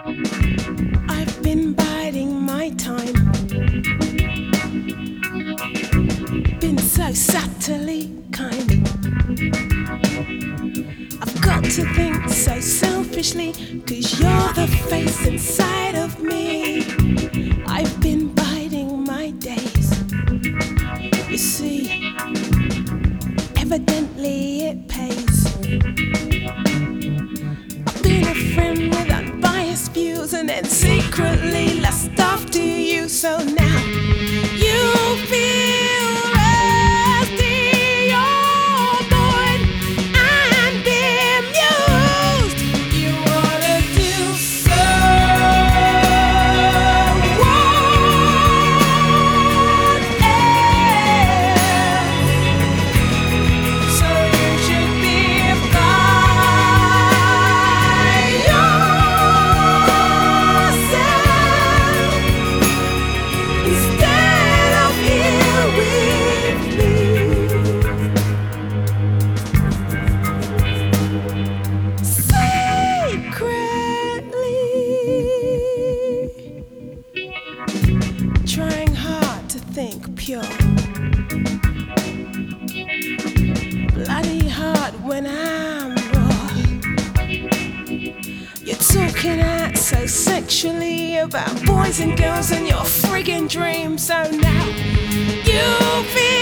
I've been biding my time, been so subtly kind. I've got to think so selfishly, 'cause you're the face inside of me. I've been biding my days. You see, evidently it pays. I've been a friend with unbiased views and then secretly lust after you. So now you feel rusty or bored and bemused. You wanna do so what else? So you should be by yourself instead of here with me. Secretly trying hard to think pure, bloody hard when I'm raw. You're talking out so sexually about boys and girls and your friggin' dreams. So now you feel